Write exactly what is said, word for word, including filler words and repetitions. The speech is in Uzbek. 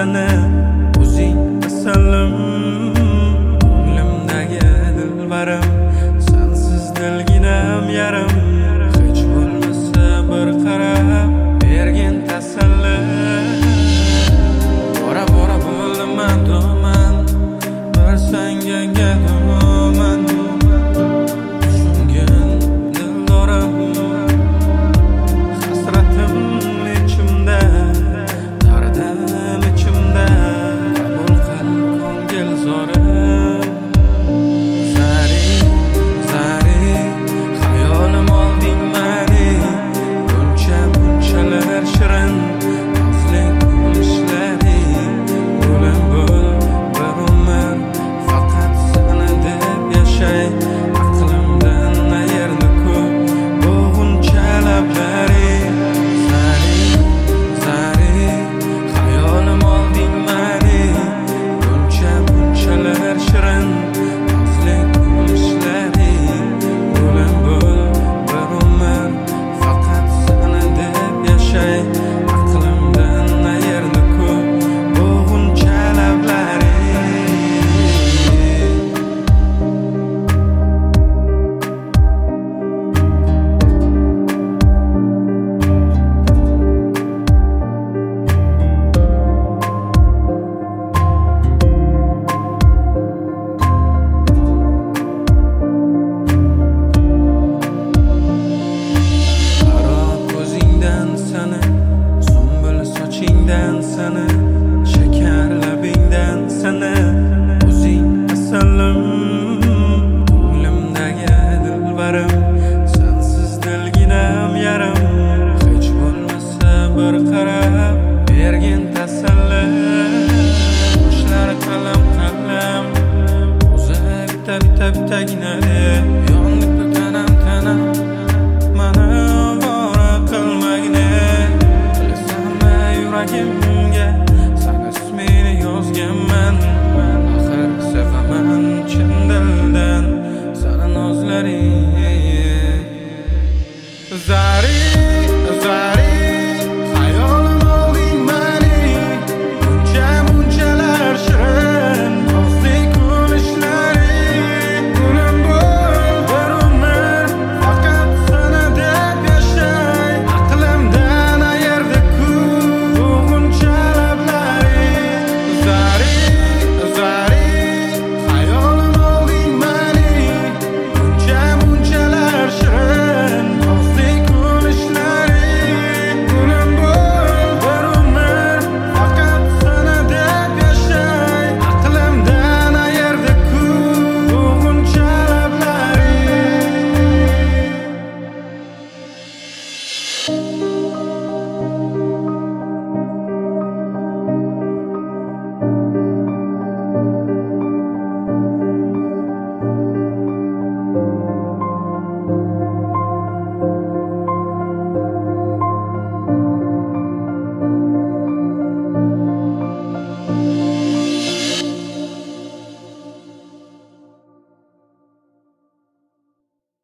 seni, o'zing asalim, ko'nglimdagi dilbarim, sensiz dilginam yarim. Hech bo'lmasa bir qarab bergin tasalli. Bora bora bo'ldim adoman, bir senga gadoman. Tushungin dildorim, hasratim ichimda, dardim ichimda. Qabul qil ko'ngil zorim. Zari, zari, xayolim olding mani. Buncha bunchalar shirin, nozlik kulishlaring. Bo'lim bo'l bir umr, faqat seni deb yashay. Aqlimdan ayirdi ko'p bo'g'uncha lablaring. Zari, zari, xayolim olding mani. Buncha bunchalar shirin, nozlik kulishlaring. Bo'lim bo'l bir umr, faqat seni deb yashay. Aqlimdan ayirdi ko'p bo'g'uncha lablaring. Qaro ko'zingdan sani, sumbul sochingdan sani, shakar labingdan sani.